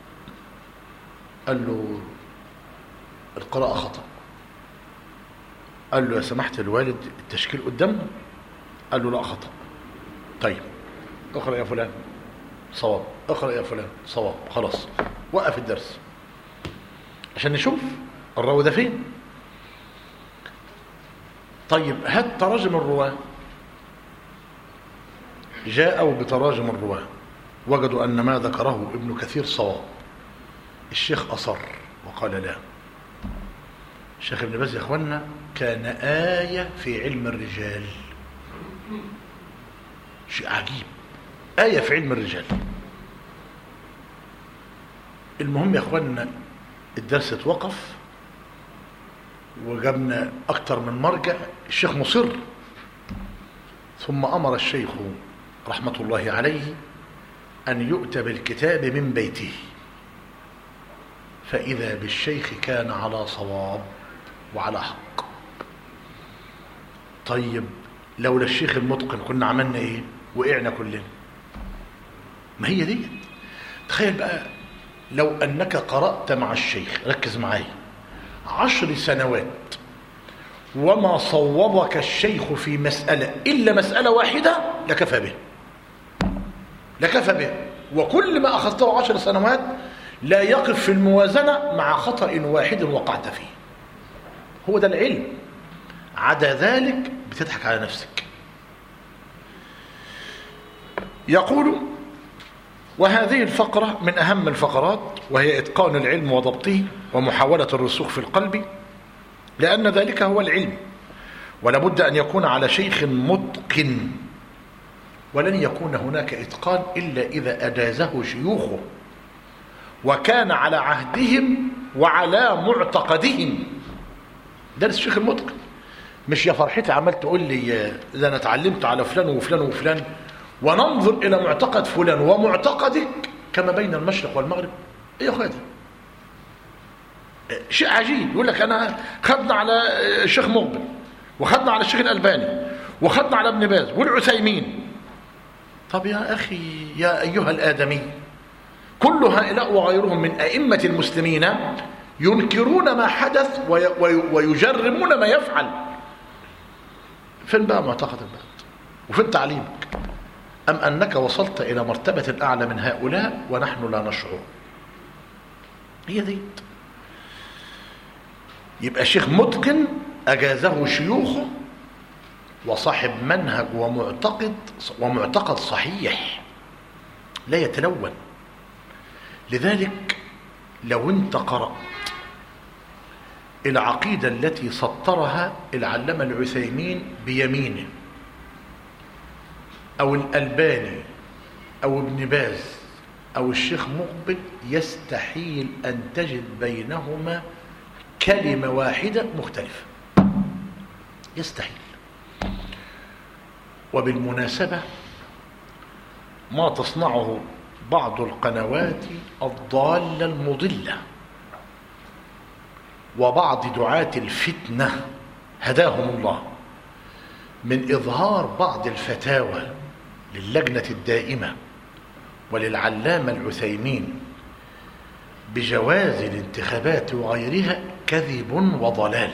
قال له: القراءة خطأ. قال له: يا سماحة الوالد التشكيل قدامنا؟ قال له: لا خطأ. طيب اقرأ يا فلان. صواب. اقرأ يا فلان. صواب. خلاص وقف الدرس عشان نشوف الراوي ده فين. طيب هات تراجم الرواة. جاءوا بتراجم الرواة وجدوا أن ما ذكره ابن كثير صواب. الشيخ أصر وقال: لا. الشيخ ابن باز يا اخوانا كان آية في علم الرجال، شيء عجيب، آية في علم الرجال. المهم يا اخوانا الدرس اتوقف وجبنا اكتر من مرجع. الشيخ مصر، ثم امر الشيخ رحمة الله عليه ان يؤتى بالكتاب من بيته، فاذا بالشيخ كان على صواب وعلى حق. طيب لولا الشيخ المتقن كنا عملنا ايه؟ وقعنا كلنا. ما هي دي. تخيل بقى لو انك قرأت مع الشيخ، ركز معايا، عشر سنوات وما صوبك الشيخ في مسألة إلا مسألة واحدة لكفى به، لكفى به. وكل ما أخذته عشر سنوات لا يقف في الموازنة مع خطأ واحد وقعت فيه. هو ده العلم. عدا ذلك بتضحك على نفسك. يقول: وهذه الفقرة من أهم الفقرات، وهي إتقان العلم وضبطه ومحاولة الرسوخ في القلب، لأن ذلك هو العلم، ولا بد أن يكون على شيخ متقن، ولن يكون هناك إتقان إلا إذا أجازه شيوخه وكان على عهدهم وعلى معتقدهم. درس الشيخ المتقن. مش يا فرحتي عمال تقول لي إذا أنا اتعلمت على فلان وفلان وفلان، وننظر إلى معتقد فلان ومعتقدك كما بين المشرق والمغرب. ايه يا اخويا ده؟ شيء عجيب. يقول لك انا خدنا على الشيخ مقبل وخدنا على الشيخ الألباني وخدنا على ابن باز والعثيمين. طب يا اخي يا ايها الآدمي، كل هؤلاء وغيرهم من أئمة المسلمين ينكرون ما حدث ويجرمون ما يفعل. فين بقى معتقد البلد وفين تعليمك؟ أم أنك وصلت إلى مرتبة أعلى من هؤلاء ونحن لا نشعر؟ هي دي. يبقى شيخ متقن أجازه شيوخه وصاحب منهج ومعتقد ومعتقد صحيح لا يتلون. لذلك لو انت قرأت العقيدة التي سطرها العلامة العثيمين بيمينه أو الألباني أو ابن باز أو الشيخ مقبل، يستحيل أن تجد بينهما كلمة واحدة مختلفة، يستحيل. وبالمناسبة ما تصنعه بعض القنوات الضالة المضلة وبعض دعاة الفتنة هداهم الله من إظهار بعض الفتاوى للجنة الدائمة وللعلامة العثيمين بجواز الانتخابات وغيرها كذب وضلال.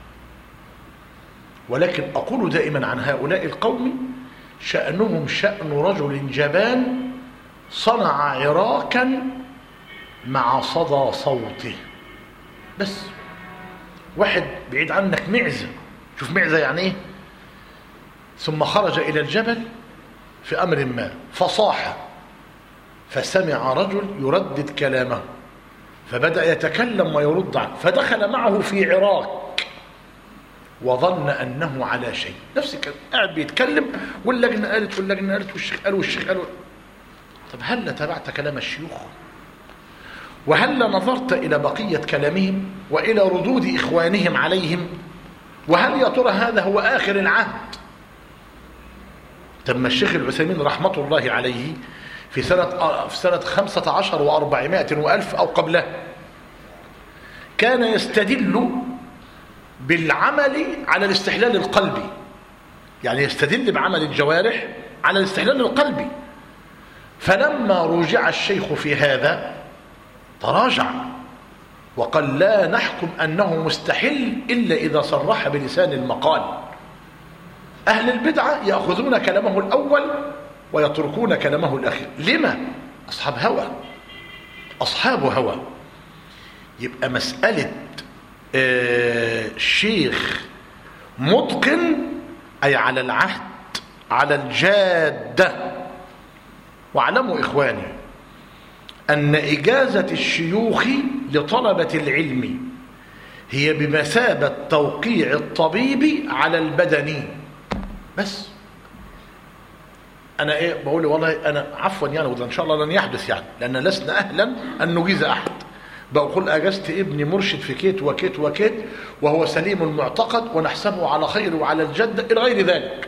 ولكن أقول دائما عن هؤلاء القوم شأنهم شأن رجل جبان صنع عراكا مع صدى صوته. بس واحد بعيد عنك معزة، شوف معزة يعني ايه، ثم خرج إلى الجبل في أمر ما فصاح فسمع رجل يردد كلامه فبدأ يتكلم ويرد عنه فدخل معه في عراك وظن أنه على شيء. نفس كان قاعد بيتكلم واللجنة قالت واللجنة قالت والشيخ قال والشيخ قال. طب هل تبعت كلام الشيوخ؟ وهل نظرت إلى بقية كلامهم وإلى ردود إخوانهم عليهم؟ وهل يا ترى هذا هو آخر العهد؟ تم الشيخ العثيمين رحمة الله عليه في سنة في سنة خمسة عشر وأربعمائة وألف أو قبله كان يستدل بالعمل على الاستحلال القلبي، يعني يستدل بعمل الجوارح على الاستحلال القلبي. فلما رجع الشيخ في هذا تراجع وقال لا نحكم أنه مستحل إلا إذا صرح بلسان المقال. أهل البدعة يأخذون كلامه الأول ويتركون كلامه الأخير. لما؟ أصحاب هوى، أصحاب هوى. يبقى مسألة آه شيخ متقن أي على العهد على الجادة. واعلموا إخواني أن إجازة الشيوخ لطلبة العلم هي بمثابة توقيع الطبيب على البدني. بس أنا إيه بقول والله أنا عفوا يعني وإن شاء الله لن يحدث يعني لأن لسنا أهلا أن نجيز أحد. بقول أجزت ابني مرشد في كيت وكيت وكيت وهو سليم المعتقد ونحسبه على خير وعلى الجدة إلى غير ذلك.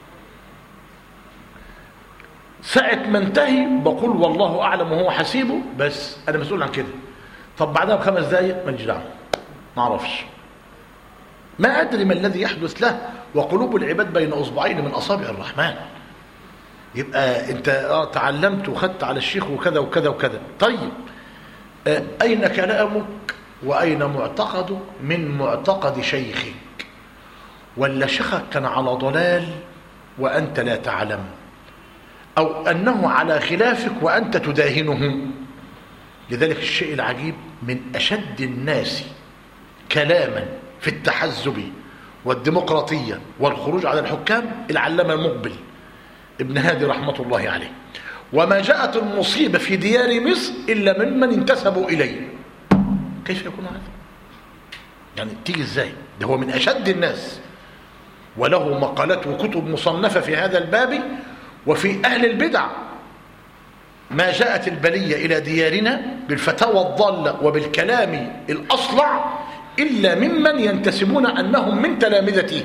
ساعة ما انتهي بقول والله أعلم وهو حسيبه، بس أنا مسؤول عن كده. طب بعدها بخمس دقايق ماليش دعوة، ما أعرفش، ما أدري ما الذي يحدث له. وقلوب العباد بين أصبعين من أصابع الرحمن. يبقى أنت تعلمت وخدت على الشيخ وكذا وكذا وكذا. طيب أين كلامك وأين معتقدك من معتقد شيخك؟ ولا شيخك كان على ضلال وأنت لا تعلم، أو أنه على خلافك وأنت تداهنه؟ لذلك الشيء العجيب من أشد الناس كلاما في التحزب والديمقراطية والخروج على الحكام العلامة المقبل ابن هادي رحمة الله عليه. وما جاءت المصيبة في ديار مصر إلا ممن انتسبوا إليه. كيف يكون هذا؟ يعني تيجي إزاي؟ ده هو من أشد الناس وله مقالات وكتب مصنفة في هذا الباب. وفي أهل البدع ما جاءت البلية إلى ديارنا بالفتاوى الضالة وبالكلام الأصلع إلا ممن ينتسبون أنهم من تلامذته.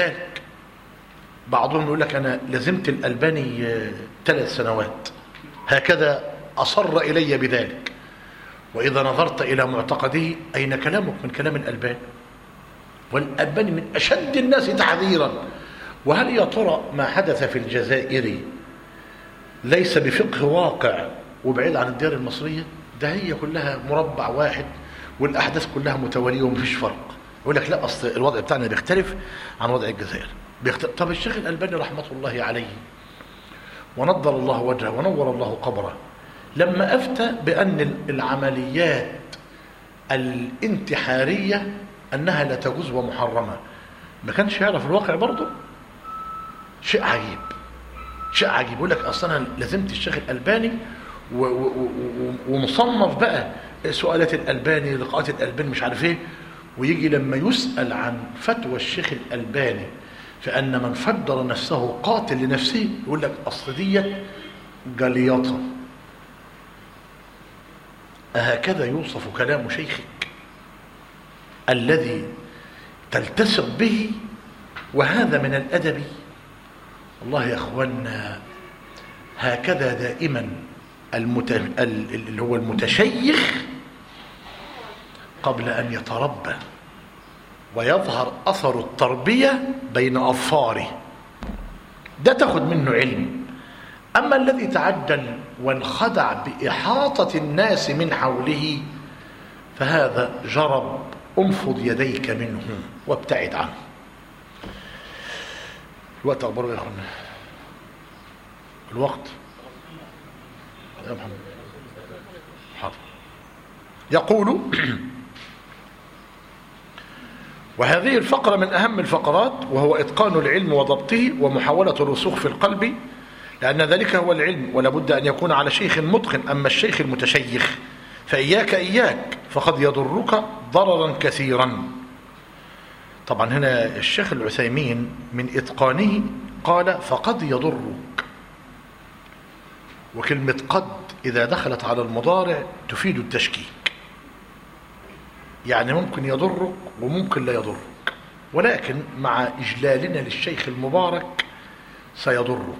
وكذلك بعضهم يقول لك أنا لزمت الألباني ثلاث سنوات، هكذا أصر إلي بذلك. وإذا نظرت إلى معتقده أين كلامك من كلام الألباني؟ والألباني من أشد الناس تحذيرا. وهل يا ترى ما حدث في الجزائر ليس بفقه واقع وبعيد عن الديار المصرية؟ ده هي كلها مربع واحد والأحداث كلها متوالية ومفيش فرق. يقول لك لا، أصل الوضع بتاعنا بيختلف عن وضع الجزائر. بيختلف. طب الشيخ الألباني رحمة الله عليه ونضر الله وجهه ونور الله قبره لما أفتى بأن العمليات الانتحارية أنها لا تجوز ومحرمة، ما كانش يعرف الواقع برضه؟ شيء عجيب، شيء عجيب. يقول لك أصلا أنا لازمت الشيخ الألباني ومصنف بقى سؤالات الألباني، لقاءات الألباني، مش عارف ايه. ويجي لما يسأل عن فتوى الشيخ الألباني فأن من فجر نفسه قاتل لنفسه، يقول لك أصل ديت جليطة. أهكذا يوصف كلام شيخك الذي تلتصق به؟ وهذا من الأدب. والله يا أخوانا هكذا دائما المت... اللي هو المتشيخ قبل أن يتربى ويظهر أثر التربية بين أظفاره ده تاخد منه علم. أما الذي تعجل وانخدع بإحاطة الناس من حوله فهذا جرب، انفض يديك منه وابتعد عنه. الوقت أخبره يا أخوانا، الوقت يا محمد حاضر. يقول وهذه الفقرة من أهم الفقرات، وهو إتقان العلم وضبطه ومحاولة الرسوخ في القلب، لأن ذلك هو العلم ولا بد أن يكون على شيخ متقن. أما الشيخ المتشيخ فإياك إياك فقد يضرك ضررا كثيرا. طبعا هنا الشيخ العثيمين من إتقانه قال فقد يضرك، وكلمة قد إذا دخلت على المضارع تفيد التشكيك، يعني ممكن يضرك وممكن لا يضرك، ولكن مع إجلالنا للشيخ المبارك سيضرك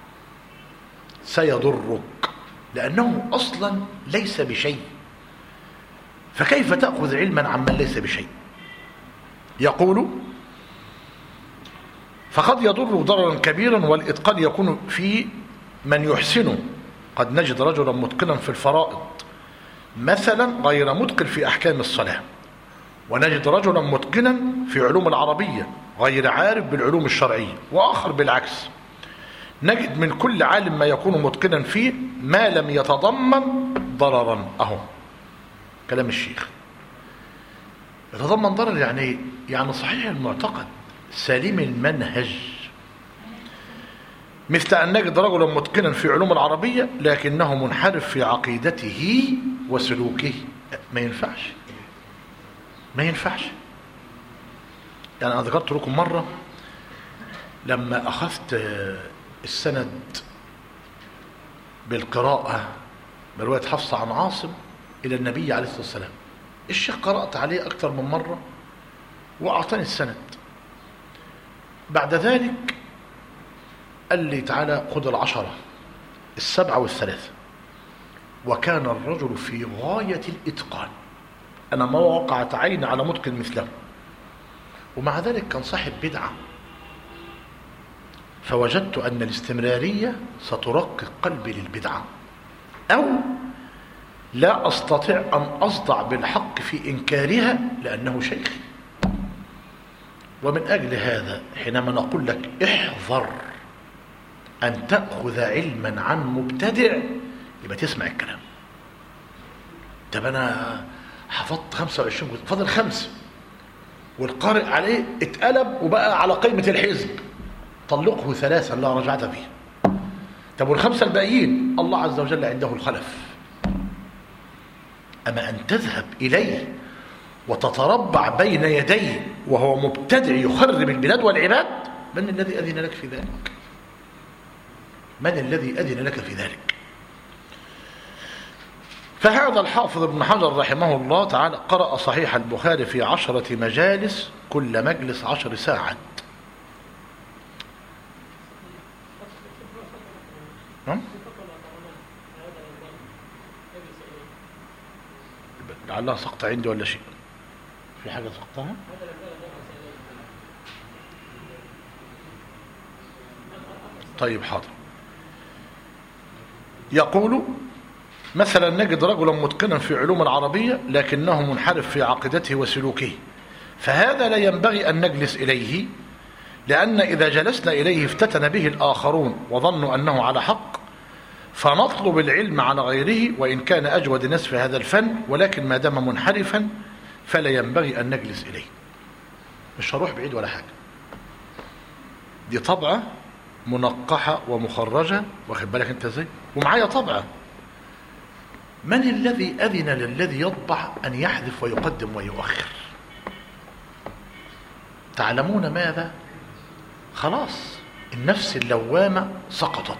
سيضرك لأنه أصلا ليس بشيء، فكيف تأخذ علما عمن ليس بشيء؟ يقول فقد يضر ضررا كبيرا، والإتقان يكون في من يحسنه. قد نجد رجلا متقنا في الفرائض مثلا غير متقن في أحكام الصلاة، ونجد رجلا متقنا في علوم العربية غير عارف بالعلوم الشرعية، وآخر بالعكس. نجد من كل عالم ما يكون متقنا فيه ما لم يتضمن ضررا. أهو كلام الشيخ، يتضمن ضرر يعني يعني صحيح المعتقد سليم المنهج، مثل أن نجد رجلا متقنا في علوم العربية لكنه منحرف في عقيدته وسلوكه. ما ينفعش ما ينفعش يعني أنا ذكرت لكم مرة لما أخذت السند بالقراءة برواية حفصة عن عاصم إلى النبي عليه الصلاة والسلام، الشيخ قرأت عليه أكثر من مرة وأعطاني السند. بعد ذلك قال لي تعالى خذ العشرة السبعة والثلاثة، وكان الرجل في غاية الإتقان، أنا ما وقعت عين على متقن مثله، ومع ذلك كان صاحب بدعة. فوجدت أن الاستمرارية سترقق قلبي للبدعة، أو لا أستطيع أن أصدع بالحق في إنكارها لأنه شيخ. ومن أجل هذا حينما نقول لك احذر أن تأخذ علما عن مبتدع يبقى تسمع الكلام. طب أنا حفظت خمسة وعشرين جزء، فضل خمسة، والقارئ عليه اتقلب وبقى على قيمة الحزب، طلقه ثلاثا لا رجعت فيه. طب والخمسة الباقيين الله عز وجل عنده الخلف. أما أن تذهب إليه وتتربع بين يديه وهو مبتدع يخرب البلاد والعباد، من الذي أذن لك في ذلك؟ من الذي أذن لك في ذلك؟ فهذا الحافظ ابن حجر رحمه الله تعالى قرأ صحيح البخاري في عشرة مجالس، كل مجلس عشر ساعات. لعلها سقط عندي ولا شيء. في حاجة سقطها؟ طيب حاضر. يقول مثلا نجد رجلا متقنا في علوم العربية لكنه منحرف في عقيدته وسلوكه، فهذا لا ينبغي أن نجلس إليه، لأن إذا جلسنا إليه افتتن به الآخرون وظنوا أنه على حق، فنطلب العلم على غيره وإن كان أجود الناس في هذا الفن، ولكن ما دام منحرفا فلا ينبغي أن نجلس إليه. مش هروح بعيد ولا حاجة، دي طبعة منقحة ومخرجة، واخد بالك انت ازاي، ومعايا طبعة. من الذي أذن للذي يطبع أن يحذف ويقدم ويؤخر؟ تعلمون ماذا؟ خلاص النفس اللوامة سقطت،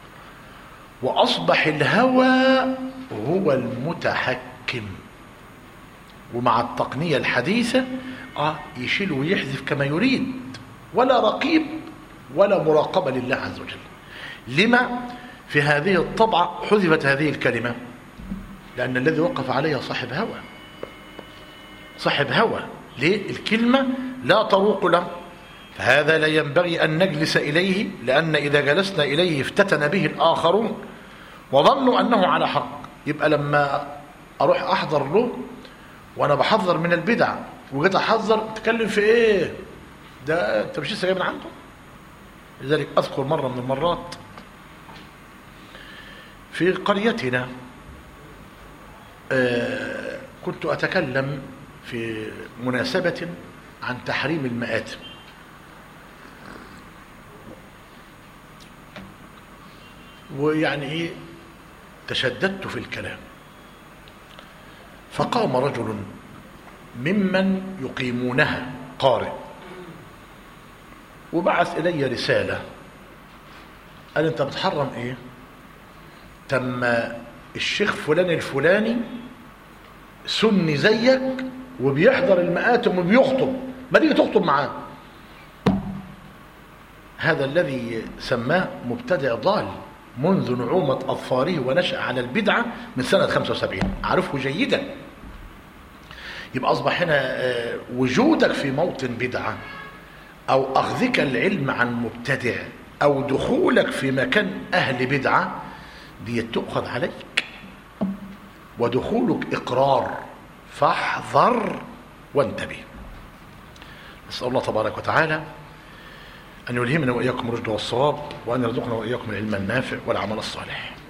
وأصبح الهوى هو المتحكم. ومع التقنية الحديثة آه يشيل ويحذف كما يريد، ولا رقيب ولا مراقبة لله عز وجل. لما في هذه الطبعة حذفت هذه الكلمة؟ لأن الذي وقف عليها صاحب هوى، صاحب هوى. ليه؟ الكلمة لا تروق له، فهذا لا ينبغي أن نجلس إليه، لأن إذا جلسنا إليه افتتن به الآخرون وظنوا أنه على حق. يبقى لما أروح أحضر له وأنا بحذر من البدع وجيت أحذر، تكلم في إيه؟ ده أنت مش لسه جاي من عنده. لذلك أذكر مرة من المرات في قريتنا آه كنت أتكلم في مناسبة عن تحريم المآتم، ويعني إيه تشددت في الكلام، فقام رجل ممن يقيمونها قارئ وبعث إلي رسالة، قال أنت بتحرم إيه؟ تم الشيخ فلان الفلاني سني زيك وبيحضر المآتم وبيخطب، ما تيجي تخطب معاه. هذا الذي سماه مبتدع ضال منذ نعومة أظفاره ونشأ على البدعة من سنة خمسة وسبعين، أعرفه جيدا. يبقى أصبح هنا وجودك في موطن بدعة أو أخذك العلم عن مبتدع أو دخولك في مكان أهل بدعة دي تؤخذ عليك، ودخولك إقرار، فاحذر وانتبه. نسأل الله تبارك وتعالى أن يلهمنا وإياكم الرشد والصواب، وأن يرزقنا وإياكم العلم النافع والعمل الصالح.